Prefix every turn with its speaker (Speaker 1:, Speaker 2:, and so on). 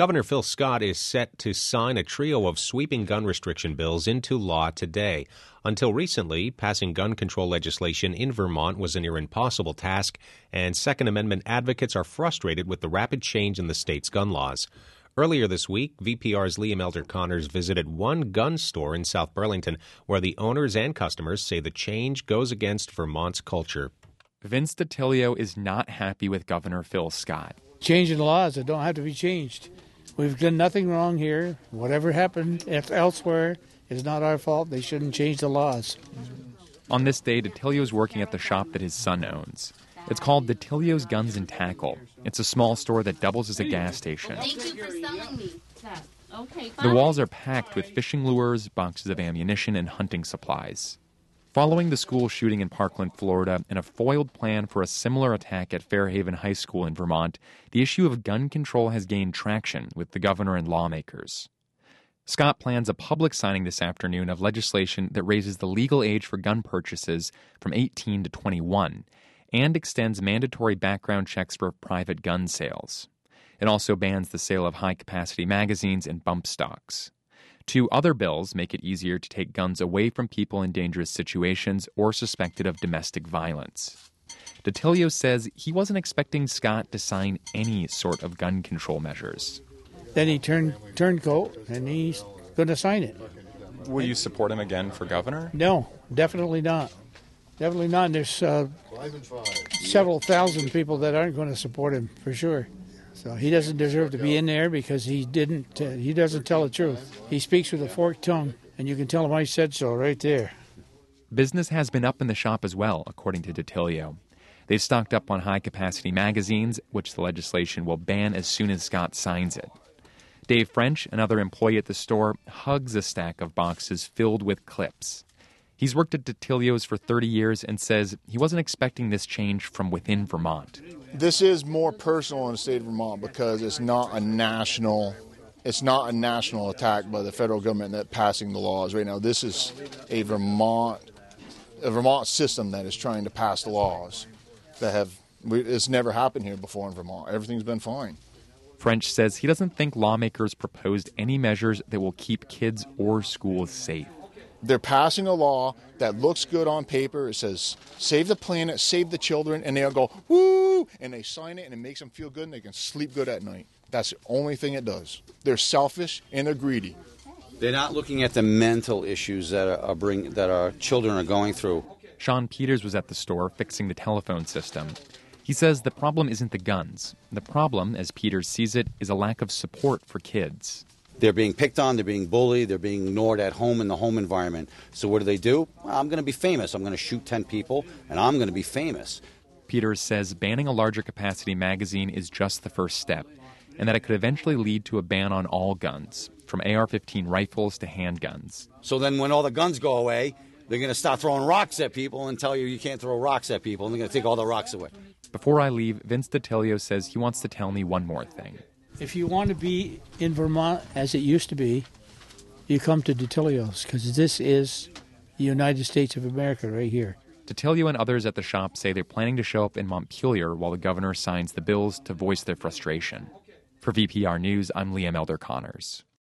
Speaker 1: Governor Phil Scott is set to sign a trio of sweeping gun restriction bills into law today. Until recently, passing gun control legislation in Vermont was a near impossible task, and Second Amendment advocates are frustrated with the rapid change in the state's gun laws. Earlier this week, VPR's Liam Elder Connors visited one gun store in South Burlington where the owners and customers say the change goes against Vermont's culture.
Speaker 2: Vince DiTilio is not happy with Governor Phil Scott.
Speaker 3: Changing the laws that don't have to be changed. We've done nothing wrong here. Whatever happened elsewhere is not our fault. They shouldn't change the laws.
Speaker 2: On this day, DiTilio's working at the shop that his son owns. It's called DiTilio's Guns and Tackle. It's a small store that doubles as a gas station.
Speaker 4: Thank you for selling me that. Okay,
Speaker 2: the walls are packed with fishing lures, boxes of ammunition, and hunting supplies. Following the school shooting in Parkland, Florida, and a foiled plan for a similar attack at Fairhaven High School in Vermont, the issue of gun control has gained traction with the governor and lawmakers. Scott plans a public signing this afternoon of legislation that raises the legal age for gun purchases from 18 to 21 and extends mandatory background checks for private gun sales. It also bans the sale of high-capacity magazines and bump stocks. Two other bills make it easier to take guns away from people in dangerous situations or suspected of domestic violence. DiTilio says he wasn't expecting Scott to sign any sort of gun control measures.
Speaker 3: Then he turned coat, and he's going to sign it.
Speaker 2: Will you support him again for governor?
Speaker 3: No, definitely not. Definitely not. And there's several thousand people that aren't going to support him, for sure. So he doesn't deserve to be in there because he doesn't tell the truth. He speaks with a forked tongue, and you can tell him I said so right there.
Speaker 2: Business has been up in the shop as well, according to DiTilio. They've stocked up on high-capacity magazines, which the legislation will ban as soon as Scott signs it. Dave French, another employee at the store, hugs a stack of boxes filled with clips. He's worked at DiTilio's for 30 years and says he wasn't expecting this change from within Vermont.
Speaker 5: This is more personal in the state of Vermont because it's not a national attack by the federal government that passing the laws right now. This is a Vermont system that is trying to pass the laws it's never happened here before in Vermont. Everything's been fine.
Speaker 2: French says he doesn't think lawmakers proposed any measures that will keep kids or schools safe.
Speaker 5: They're passing a law that looks good on paper. It says, save the planet, save the children, and they'll go, woo, and they sign it, and it makes them feel good, and they can sleep good at night. That's the only thing it does. They're selfish, and they're greedy.
Speaker 6: They're not looking at the mental issues that our children are going through.
Speaker 2: Sean Peters was at the store fixing the telephone system. He says the problem isn't the guns. The problem, as Peters sees it, is a lack of support for kids.
Speaker 6: They're being picked on, they're being bullied, they're being ignored at home in the home environment. So what do? Well, I'm going to be famous. I'm going to shoot 10 people, and I'm going to be famous.
Speaker 2: Peters says banning a larger capacity magazine is just the first step, and that it could eventually lead to a ban on all guns, from AR-15 rifles to handguns.
Speaker 6: So then when all the guns go away, they're going to start throwing rocks at people and tell you can't throw rocks at people, and they're going to take all the rocks away.
Speaker 2: Before I leave, Vince DiTilio says he wants to tell me one more thing.
Speaker 3: If you want to be in Vermont as it used to be, you come to DiTilio's, because this is the United States of America right here.
Speaker 2: DiTilio and others at the shop say they're planning to show up in Montpelier while the governor signs the bills to voice their frustration. For VPR News, I'm Liam Elder Connors.